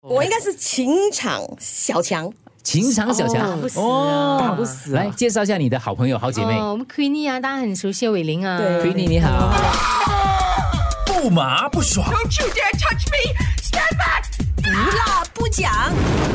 我应该是情场小强。 情场小强打不死啊， 打不死啊来介绍一下你的好朋友、好姐妹。 我们 Queenie 啊，大家很熟悉的伟玲啊。 对 Queenie 你好。 不麻不爽， Don't you dare touch me! Stand back! 不辣不讲。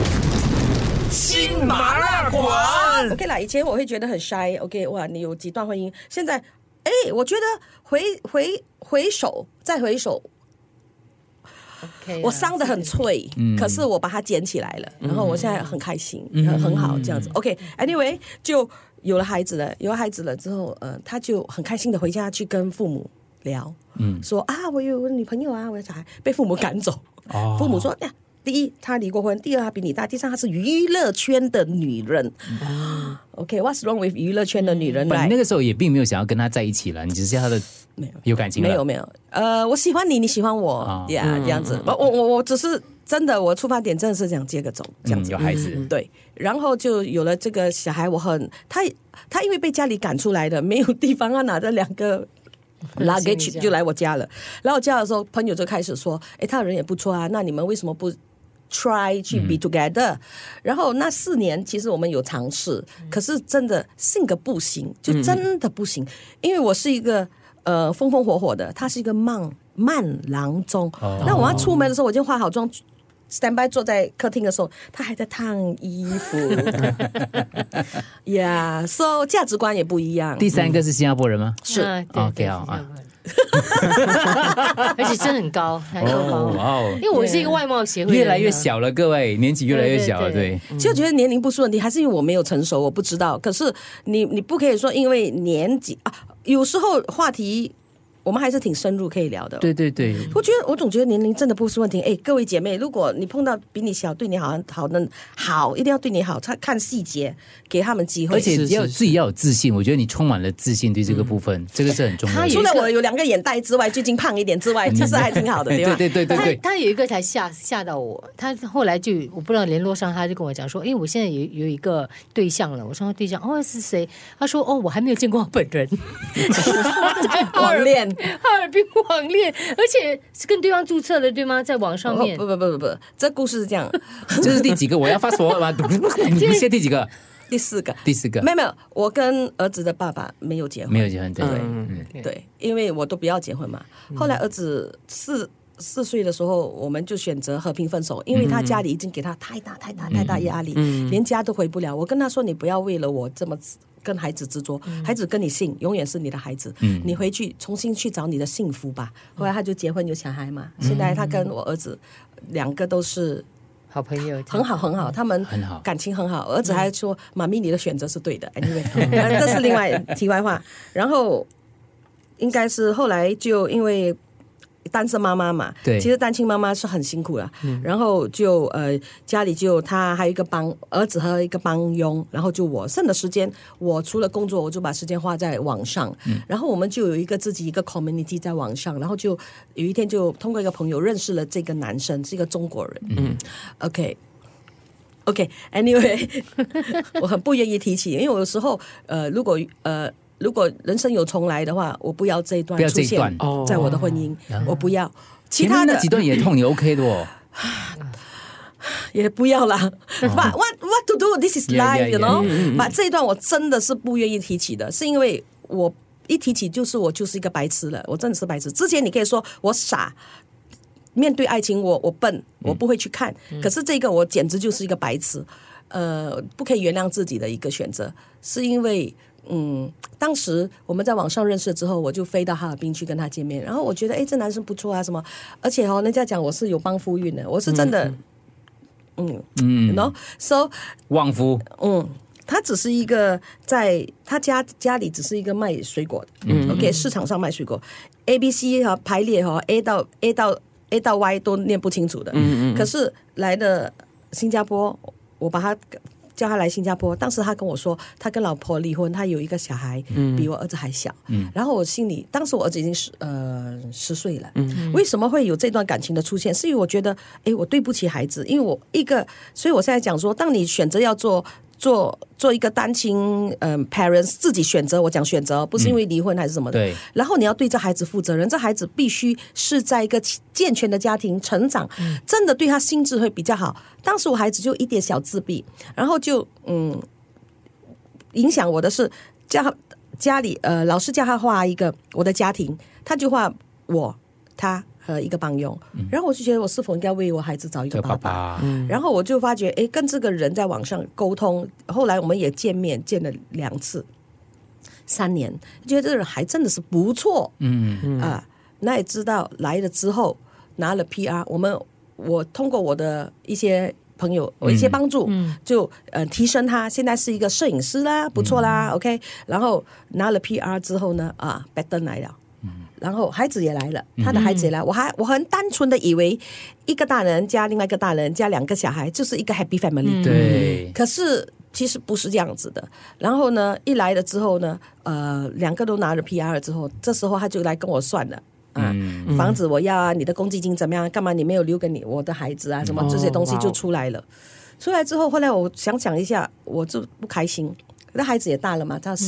新麻辣馆。 OK 啦，以前我会觉得很 shy。OK， 哇，你有几段婚姻，现在，我觉得回首再回首。 Okay 我伤得很脆，可是我把它捡起来了，然后我现在很开心，很好这样子。OK，Anyway，就有了孩子了之后，他就很开心的回家去跟父母聊，说啊，我有女朋友啊，我有小孩，被父母赶走。父母说呀，第一她离过婚，第二她比你大，第三她是娱乐圈的女人。OK，what's wrong with 娱乐圈的女人？ 你那个时候也并没有想要跟他在一起了，你只是他的有感情了。 没有，我喜欢你，你喜欢我，这样子。我只是真的，我出发点真的是想接个种，这样子。 有孩子， 对，然后就有了这个小孩。他因为被家里赶出来的，没有地方，他拿着2个luggage就来我家了。来我家的时候，朋友就开始说：“他的人也不错啊，那你们为什么不try 去 be together？” 然后那4年，其实我们有尝试，可是真的性格不行，就真的不行。因为我是一个风风火火的，他是一个慢郎中。那我要出门的时候，我已经化好妆。stand by 坐在客厅的时候，他还在烫衣服。so 价值观也不一样。 第3个是新加坡人吗？ 是 OK 啊。 而且真的很高，还够高。 哦， 因为我是一个外貌协会， 越来越小了，各位年纪越来越小了，对。 就觉得年龄不是问题，还是因为我没有成熟，我不知道。可是你不可以说因为年纪啊，有时候话题。我们还是挺深入可以聊的。 对， 我总觉得年龄真的不是问题。各位姐妹，如果你碰到比你小对你好一定要对你好，他看细节，给他们机会。 而且自己要有自信，我觉得你充满了自信，对这个部分，这个是很重要的。 除了我有2个眼袋之外，最近胖一点之外，其实还挺好的，对吧？ 对。 他有一个才吓到我，他后来就我不知道联络上，他就跟我讲说，我现在有一个对象了。我说对象是谁？他说我还没有见过本人。 网恋。 哈尔滨网恋，而且是跟对方注册的，对吗？在网上面。 不，这故事是这样。 这是第几个？我要发说吗？你现在第几个？ 第4个。 第4个。 没有，我跟儿子的爸爸没有结婚。对，因为我都不要结婚嘛。后来儿子4岁的时候，我们就选择和平分手，因为他家里已经给他太大压力，连家都回不了。我跟他说，你不要为了我这么跟孩子执着，孩子跟你姓，永远是你的孩子，你回去重新去找你的幸福吧。后来他就结婚有小孩嘛，现在他跟我儿子2个都是好朋友， 很好，他们感情很好。儿子还说：“妈咪，你的选择是对的。” Anyway， 这是另外题外话。然后应该是后来就因为单身妈妈嘛， 对， 其实单亲妈妈是很辛苦的。然后就家里就他还有一个儿子和一个帮佣，然后就我剩的时间，我除了工作，我就把时间花在网上。然后我们就有自己一个 community 在网上，然后就有一天就通过一个朋友认识了这个男生，是一个中国人。OK，Anyway， 我很不愿意提起，因为有时候如果人生有重来的话，我不要这一段出现在我的婚姻，我不要。其他的那几段也痛，你 OK 的哦。 也不要啦。But what to do? This is life, you know. But 这一段我真的是不愿意提起的，是因为我一提起我就是一个白痴了，我真的是白痴。之前你可以说我傻，面对爱情我笨，我不会去看。可是这个我简直就是一个白痴，不可以原谅自己的一个选择，是因为。当时我们在网上认识之后，我就飞到哈尔滨去跟他见面，然后我觉得这男生不错啊什么，而且人家讲我是有帮夫运的，我是真的，so 旺夫， 他只是一个在他家里只是一个卖水果的，OK， 市场上卖水果 ，ABC 和排列A 到 Y 都念不清楚的，可是来了新加坡，我把他叫他来新加坡，当时他跟我说他跟老婆离婚，他有一个小孩比我儿子还小，然后我心里当时我儿子已经10岁了，为什么会有这段感情的出现？是因为我觉得我对不起孩子，因为所以我现在讲说，当你选择要做做一个单亲parents 自己选择，我讲选择不是因为离婚还是什么的， 对， 然后你要对这孩子负责任，这孩子必须是在一个健全的家庭成长，真的对他心智会比较好。当时我孩子就一点小自闭，然后就影响我的是家里老师叫他画一个我的家庭，他就画我他和一个帮佣，然后我就觉得我是否应该为我孩子找一个爸爸，然后我就发觉跟这个人在网上沟通，后来我们也见了2次，3年，觉得这个人还真的是不错，那也知道来了之后拿了 PR， 我通过我的一些朋友我一些帮助，就提升他，现在是一个摄影师啦，不错啦，OK， 然后拿了 PR 之后呢，Betten 来了。然后孩子也来了，他的孩子也来，我很单纯的以为一个大人加另外一个大人加2个小孩就是一个 happy family， 对， 可是其实不是这样子的。然后呢，一来了之后呢，2个都拿了 PR 之后，这时候他就来跟我算了。房子我要啊，你的公积金怎么样？干嘛你没有留给我的孩子啊？什么这些东西就出来了。出来之后，后来我想一下，我就不开心。那孩子也大了嘛，他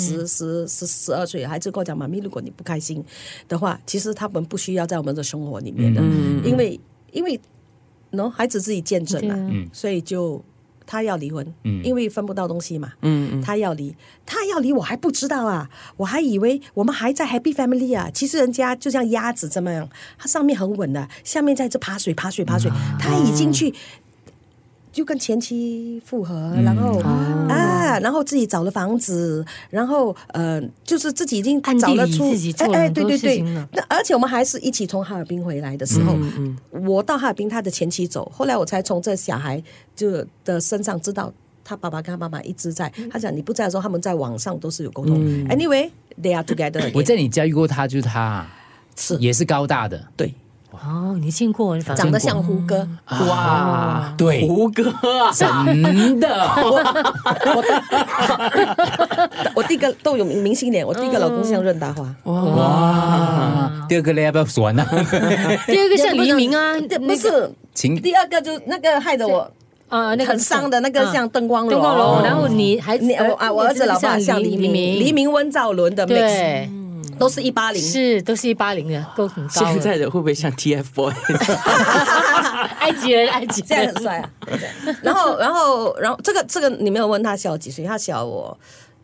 12岁，孩子跟我讲，妈咪，如果你不开心的话，其实他们不需要在我们的生活里面的，因为孩子自己见证了，所以就他要离婚，因为分不到东西嘛，他要离我还不知道啊，我还以为我们还在 happy family 啊，其实人家就像鸭子这么样，它上面很稳的，下面在这爬水，他已经去。就跟前妻复合，然后然后自己找了房子，然后就是自己已经找了出， 自己做了很多事情了。 那而且我们还是一起从哈尔滨回来的时候，我到哈尔滨，他的前妻走，后来我才从这小孩就的身上知道，他爸爸跟他妈妈一直在。他讲你不在的时候，他们在网上都是有沟通。Anyway, they are together. 我在你家遇过他，就是他，也是高大的， 对。 你见过， 长得像胡歌， 哇，对， 胡歌啊， 真的， 我第一个都有明星脸，我第一个老公像任达华， 哇，第二个呢要不要说呢？ 第二个像黎明啊， 不是，第二个就那个害得我那个很伤的那个像邓光荣， 然后我儿子老爸像黎明温兆伦的 mix。都是180， 都是180的，够很高。 现在的会不会像 TFBOYS？ 埃及人， 现在很帅啊。然后这个你没有问他小几岁，他小我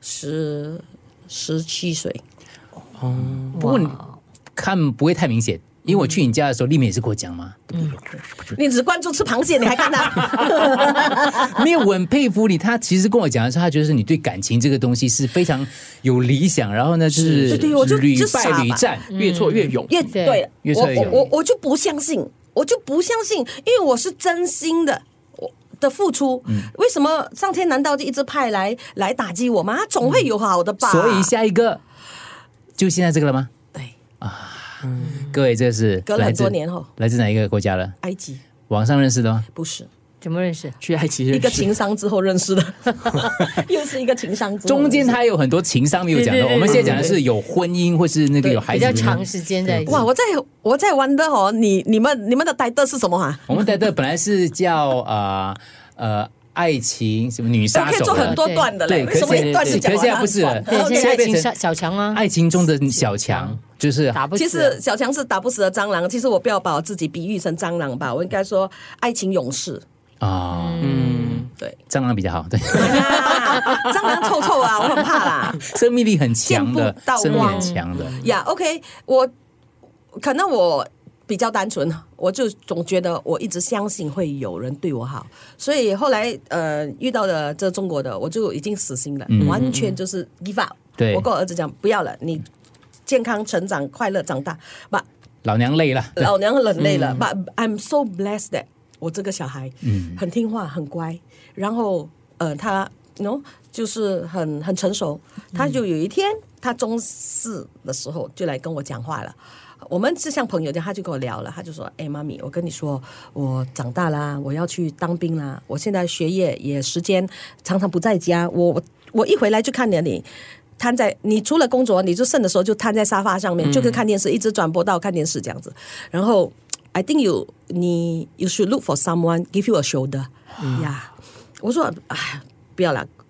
17岁。 不过你看不会太明显。因为我去你家的时候，丽美也是跟我讲嘛， 你只关注吃螃蟹，你还看他？ 没有，我很佩服你。他其实跟我讲的是，他觉得你对感情这个东西是非常有理想，然后呢，就是屡败屡战， 越挫越勇。 对， 越挫越勇。 我就不相信，因为我是真心的。的付出，为什么上天难道就一直派来打击我吗？他总会有好的吧。 所以下一个就现在这个了吗？ 对啊。各位，这是隔了很多年后， 来自哪一个国家了？ 埃及。 网上认识的吗？ 不是， 怎么认识？ 去埃及认识， 一个情商之后认识的，又是一个情商之后。 中间他有很多情商没有讲的，我们现在讲的是有婚姻或是那个有孩子比较长时间在一起。 哇，我在玩的你们的代的是什么啊？ 我们代的本来是叫爱情什么女杀手， 可以做很多段的嘞。 对， 什么一段是讲完， 现在不是了， 现在爱情小强啊， 爱情中的小强就是打不死。 其实小强是打不死的蟑螂，其实我不要把我自己比喻成蟑螂吧，我应该说爱情勇士啊。 对， 蟑螂比较好，对。 蟑螂臭啊，我很怕啦， 生命力很强的，生命力很强的呀。OK， 可能我比较单纯，我就总觉得我一直相信会有人对我好，所以后来遇到了这中国的，我就已经死心了，完全就是 give up。 对， 我跟我儿子讲，不要了，你健康成长、快乐长大吧。 老娘累了， 老娘很累了。But I'm so blessed that 我这个小孩很听话、很乖，然后他就是很成熟。他就有一天，他中4的时候就来跟我讲话了。我们是像朋友这样，他就跟我聊了，他就说：“妈咪，我跟你说，我长大啦，我要去当兵啦，我现在学业也时间常常不在家，我一回来就看见你。”你除了工作，你就剩的时候就瘫在沙发上面，就跟看电视，一直转播到看电视这样子。然后 I think you should look for someone give you a shoulder。呀，我说不要了，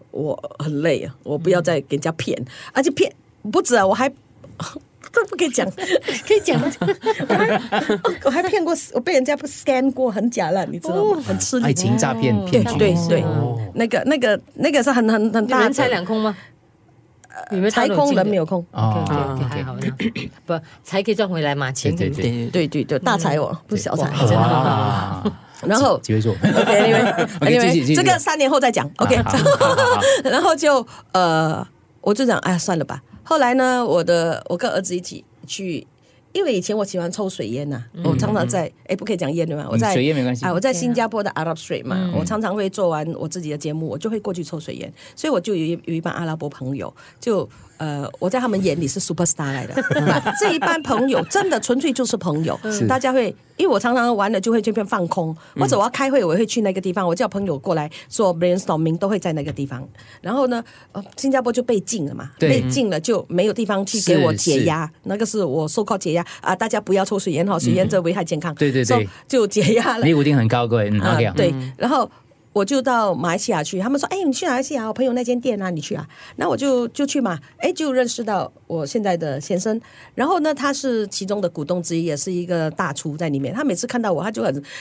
我很累啊，我不要再给人家骗，而且骗不止啊，我还都不可以讲， 可以讲， 我还骗过，我被人家 scam 过，很假烂，你知道吗？很吃力， 爱情诈骗骗局， 对，那个是很大的， 人财两空吗？ 财空人没有空， 还好，不财可以赚回来嘛，钱对，大财哦，不是小财，真的。 然后几位数 ，OK， 这个3年后再讲 ，OK， 然后就我就讲，哎呀，算了吧。后来呢，我跟儿子一起去。因为以前我喜欢抽水烟呐，我常常在不可以讲烟对吗？我在水烟没关系我在新加坡的 Arab Street 嘛，我常常会做完我自己的节目，我就会过去抽水烟，所以我就有一帮阿拉伯朋友，就我在他们眼里是 superstar 来的，这一班朋友真的纯粹就是朋友，大家会。因为我常常玩了就会这边放空，或者我要开会我会去那个地方，我叫朋友过来做 brainstorming 都会在那个地方。然后呢，新加坡就被禁了嘛，被禁了就没有地方去给我解压，那个是我so called解压啊，大家不要抽水烟哈，水烟这危害健康， 对， 就解压了。 尼古丁很高，各位，OK， 对，然后。我就到马来西亚去，他们说：“你去马来西亚，我朋友那间店啊，你去啊。”那我就去嘛，就认识到我现在的先生。然后呢，他是其中的股东之一，也是一个大厨在里面。他每次看到我，他就很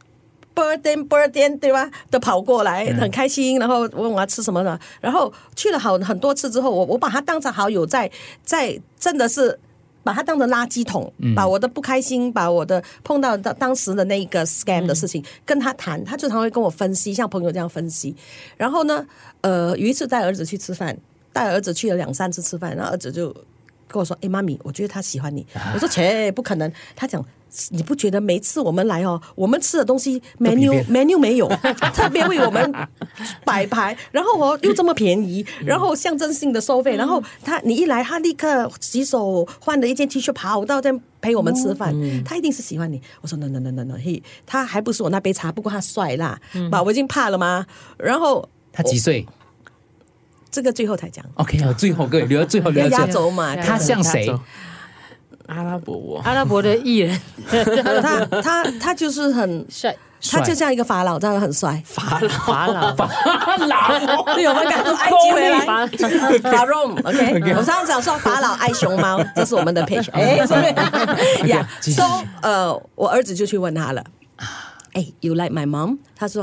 birthday 对吧？都跑过来，很开心，然后问我要吃什么呢？然后去了很多次之后，我把他当成好友，在真的是。把他当成垃圾桶，把我的不开心，把我的碰到当时的那个 scam 的事情跟他谈，他就常会跟我分析，像朋友这样分析。然后呢，有一次带儿子去吃饭，带儿子去了2-3次吃饭，然后儿子就跟我说：“妈咪，我觉得他喜欢你。”我说：“切，不可能。”他讲。你不觉得每次我们来我们吃的东西 menu 没有，特别为我们摆盘，然后又这么便宜，然后象征性的收费，然后你一来，他立刻洗手换了一件 T 恤跑到这陪我们吃饭，他一定是喜欢你。我说 no， 他还不是我那杯茶，不过他帅啦，我已经怕了吗？然后他几岁？ 这个最后才讲。 OK， 最后各位留到最后， 压轴嘛。 他像谁？ 阿拉伯的艺人， 他就是很帅， 他就像一个法老，真的很帅。 法老， 对，我们赶从埃及回来，法老 OK， 我常常讲说法老爱熊猫，这是我们的 page， 是不是呀？So， 我儿子就去问他了，You like my mom？ 他说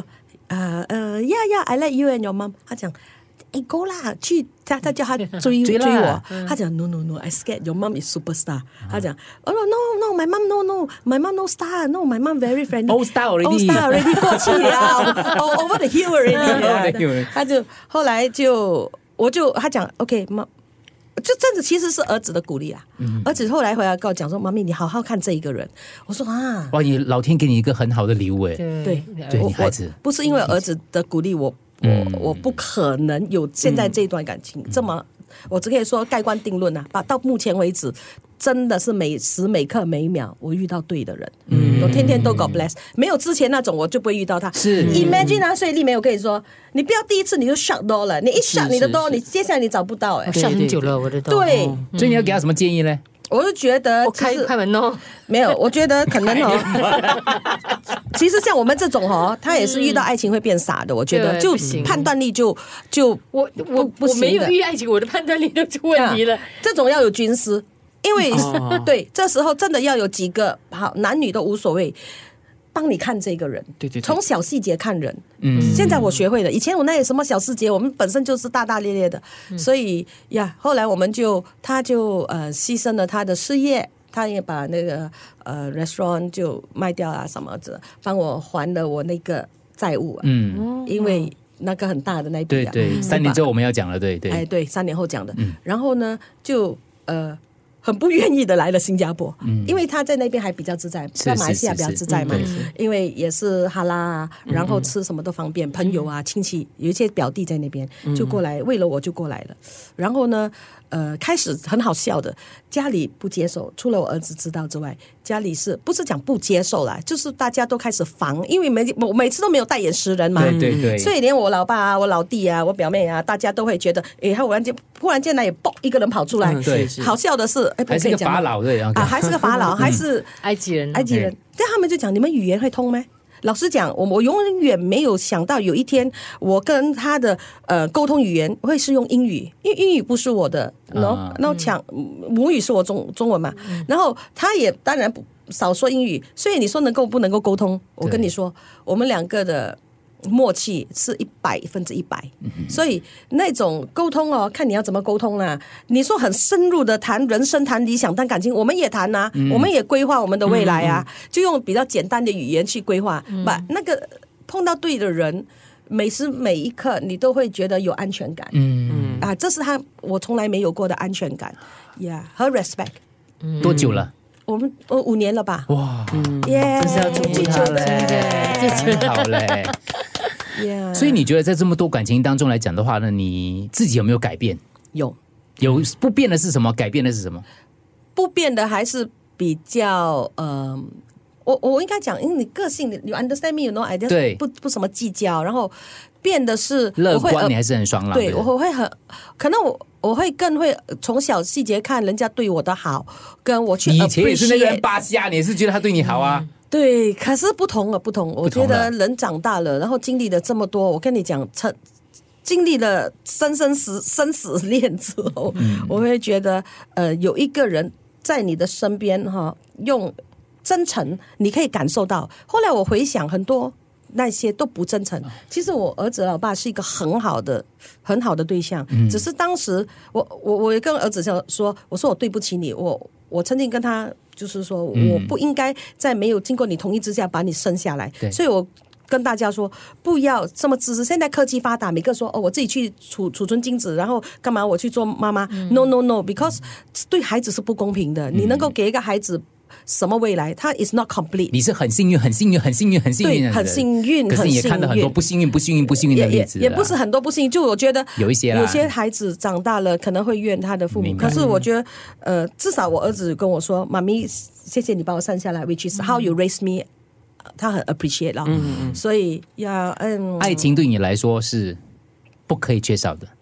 ，Yeah，I like you and your mom。他讲。够啦，去他叫他追我，他讲 No，I scared your mom is superstar。他讲No，my mom no，my mom no star，no，my mom very friendly。Old star already 过去了，over the hill already。他就后来他讲 OK， 妈，就真的其实是儿子的鼓励啊。儿子后来回来跟我讲说：“妈咪，你好好看这一个人。”我说啊， 哇，你老天给你一个很好的礼物哎。 对， 你孩子不是因为儿子的鼓励我不可能有现在这段感情这么，我只可以说盖棺定论啊！到目前为止，真的是每时每刻每一秒，我遇到对的人，我天天都 God bless， 没有之前那种我就不会遇到他。 是 Imagine 啊，所以丽梅，我跟你说，你不要第一次你就 shut door 了，你一 shut 你的 door，你接下来你找不到 shut 很久了我的 door。 对， 所以你要给他什么建议呢？ 我就觉得我开门哦， 没有，我觉得可能其实像我们这种他也是遇到爱情会变傻的，我觉得就判断力就我没有遇爱情，我的判断力都出问题了。 这种要有军师，因为对这时候真的要有几个好男女都无所谓。帮你看这个人， 对， 从小细节看人。现在我学会了，以前我那有什么小细节，我们本身就是大大咧咧的，所以呀，后来他就牺牲了他的事业，他也把那个restaurant 就卖掉啊什么的，帮我还了我那个债务因为那个很大的那笔对，3年之后我们要讲了，对 ，3年后讲的，然后呢就很不愿意的来了新加坡，因为他在那边还比较自在，在马来西亚比较自在嘛，因为也是哈拉啊，然后吃什么都方便，朋友啊、亲戚有一些表弟在那边就过来，为了我就过来了。然后呢，开始很好笑的，家里不接受，除了我儿子知道之外，家里是不是讲不接受啦？就是大家都开始防，因为我每次都没有代言识人嘛， 对， 所以连我老爸啊、我老弟啊、我表妹啊，大家都会觉得，他忽然间那也嘣一个人跑出来， 对， 好笑的是， 还是个法老对还是个法老，还是埃及人， 但他们就讲你们语言会通吗？ 老实讲，我永远没有想到有一天我跟他的沟通语言会是用英语，因为英语不是我的，然后母语是我中文嘛，然后他也当然少说英语，所以你说不能够沟通？我跟你说，我们两个的默契是100%，所以那种沟通哦，看你要怎么沟通啦。你说很深入的谈人生、谈理想、谈感情，我们也谈啊，我们也规划我们的未来啊，就用比较简单的语言去规划。把那个碰到对的人，每时每一刻你都会觉得有安全感。这是我从来没有过的安全感，和 respect。 多久了？ 我们5年了吧？ 哇，真是要祝福他嘞，真好嘞。所以你觉得在这么多感情当中来讲的话呢，你自己有没有改变？有不变的是什么？改变的是什么？ 不变的还是比较我应该讲，因为你个性，you understand me，you know， I just 不什么计较，然后变的是乐观，你还是很爽朗。 对，我会可能我会更会从小细节看人家对我的好，跟我去 appreciate。 以前也是那个人巴西啊，你也是觉得他对你好啊。 对，可是不同。我觉得人长大了，然后经历了这么多，我跟你讲，经历了生死恋之后，我会觉得有一个人在你的身边用真诚，你可以感受到。后来我回想，很多那些都不真诚。其实我儿子老爸是一个很好的对象，只是当时我跟儿子说，我说我对不起你，我曾经跟他就是说，我不应该在没有经过你同意之下把你生下来，所以我跟大家说不要这么自私。现在科技发达，每个说我自己去储存精子，然后干嘛我去做妈妈？No because 对孩子是不公平的。你能够给一个孩子什么未来？他 is not complete。 你是很幸运的， 对，很幸运。 可是你也看到很多不幸运的例子， 也不是很多不幸运。就我觉得有一些孩子长大了可能会怨他的父母，可是我觉得至少我儿子跟我说，妈咪，谢谢你把我生下来 ，which is how you raise me。他很 appreciate 了，所以爱情对你来说是不可以缺少的。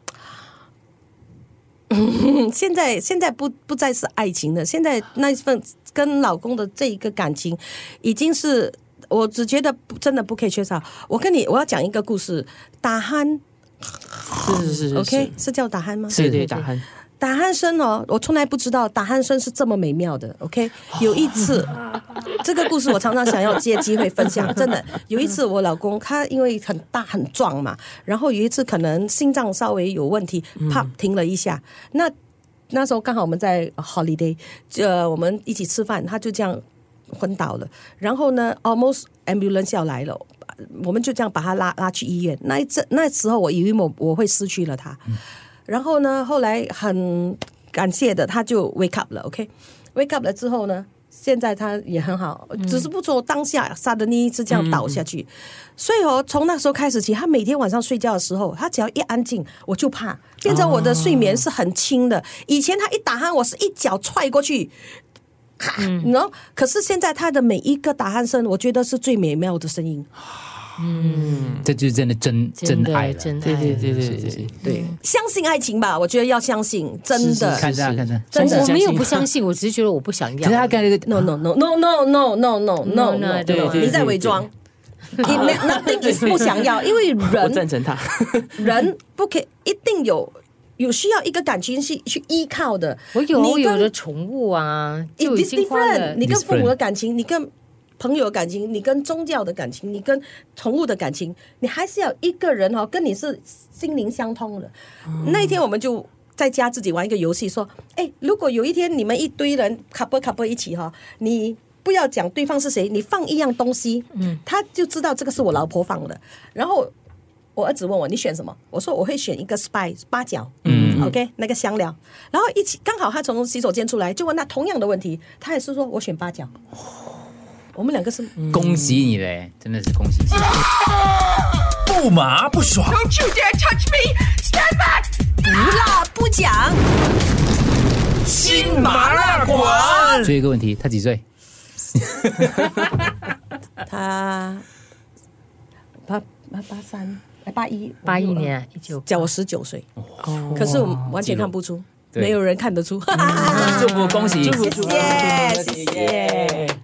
现在不再是爱情了，现在那一份跟老公的这一个感情，已经是我只觉得真的不可以缺少。我要讲一个故事，打鼾， 是 ，OK， 是叫打鼾吗？ 对，打鼾。 打鼾声我从来不知道打鼾声是这么美妙的。OK， 有一次，这个故事我常常想要借机会分享。真的，有一次我老公他因为很大很壮嘛，然后有一次可能心脏稍微有问题，啪停了一下。那时候刚好我们在 holiday， 我们一起吃饭，他就这样昏倒了。然后呢 ，almost ambulance 要来了，我们就这样把他拉去医院。那时候我以为我会失去了他。然后呢，后来很感谢的，他就 wake up 了 ，OK，wake up 了之后呢，现在他也很好，只是不说当下suddenly是这样倒下去，所以从那时候开始起，他每天晚上睡觉的时候，他只要一安静，我就怕，变成我的睡眠是很轻的。以前他一打鼾，我是一脚踹过去。可是现在他的每一个打鼾声，我觉得是最美妙的声音。 这就是真的真爱了， 对，相信爱情吧，我觉得要相信，真的。 看着， 真的， 我没有不相信，我只是觉得我不想要。 可是他刚才那个 no， 你在伪装。Nothing is 不想要，因为人我赞成他， 人不可以一定有需要一个感情是去依靠的。 我有的宠物啊，就已经花了。 你跟父母的感情，你跟朋友的感情，你跟宗教的感情，你跟宠物的感情，你还是要一个人跟你是心灵相通的。那一天我们就在家自己玩一个游戏，说，如果有一天你们一堆人 couple 一起你不要讲对方是谁，你放一样东西，他就知道这个是我老婆放的。然后我儿子问我你选什么，我说我会选一个 spice 八角，OK 那个香料。然后一起刚好他从洗手间出来，就问他同样的问题，他也是说我选八角。我们两个是恭喜你嘞，真的是恭喜！ 不麻不爽 Don't you dare touch me! Stand back! 不辣不讲， 新麻辣馆。 最后一个问题，他几岁？ 他81 年19 叫我19岁，可是我完全看不出，没有人看得出。 祝福，恭喜， 谢谢。